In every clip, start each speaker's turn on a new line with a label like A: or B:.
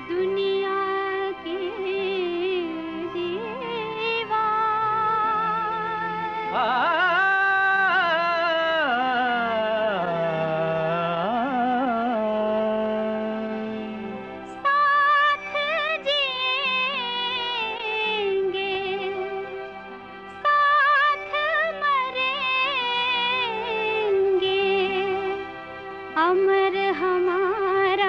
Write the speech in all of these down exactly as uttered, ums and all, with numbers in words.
A: दुनिया के दीवार साथ जिएंगे, साथ मरेंगे, अमर हमारा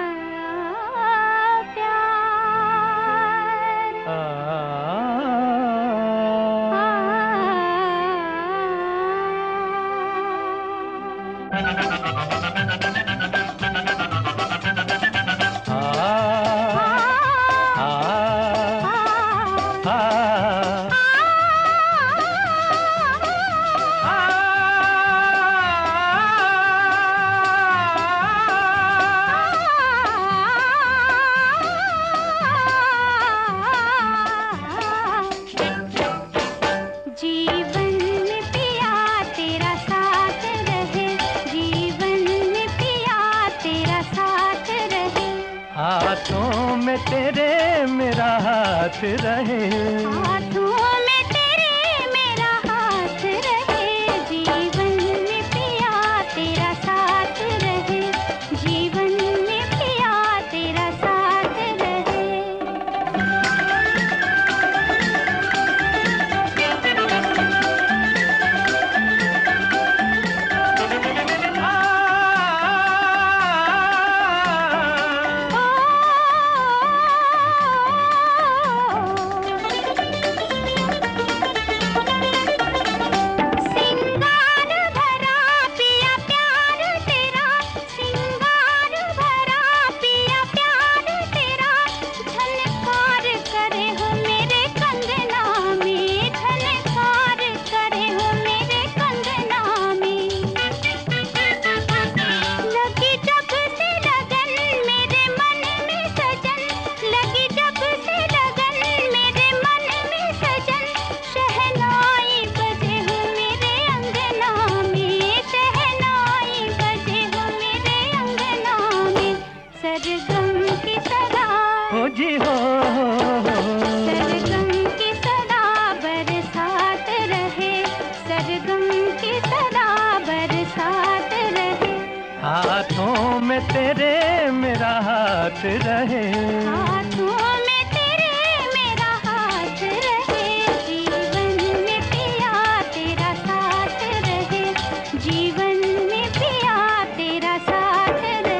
B: हाथों में तेरे मेरा हाथ रहे,
A: हाथों में तेरे मेरा हाथ रहे, जीवन में पिया तेरा साथ रहे, जीवन में पिया तेरा साथ रहे।
B: हो जी हो,
A: सरगम की सदा बरसात रहे, सरगम की सदा बरसात रहे।
B: हाथों में तेरे मेरा हाथ रहे,
A: हाथों में तेरे मेरा हाथ रहे, जीवन में पिया तेरा साथ रहे, जीवन में पिया तेरा साथ रहे।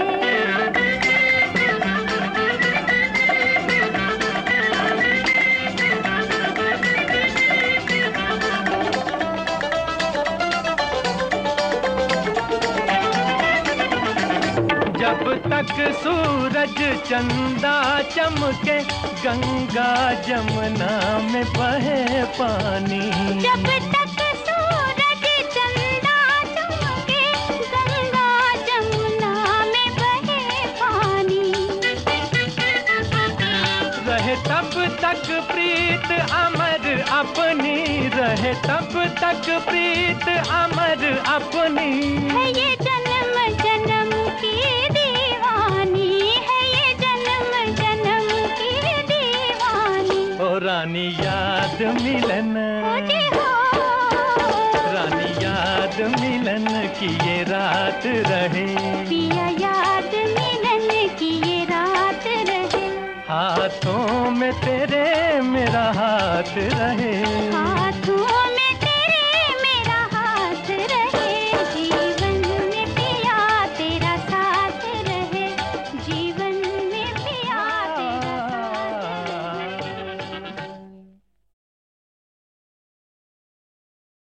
B: जब तक सूरज चंदा चमके, गंगा जमुना में बहे पानी,
A: जब तक सूरज चंदा चमके, गंगा जमुना में बहे पानी,
B: रहे तब तक प्रीत अमर अपनी, रहे तब तक प्रीत अमर अपनी,
A: है ये जन्म जन्म की दीवानी, है ये जन्म जन्म की दीवानी।
B: ओ रानी याद मिलन,
A: हो जी हो,
B: रानी याद मिलन की ये रात रहे,
A: पिया याद मिलन की ये रात रहे।
B: हाथों में तेरे मेरा हाथ रहे।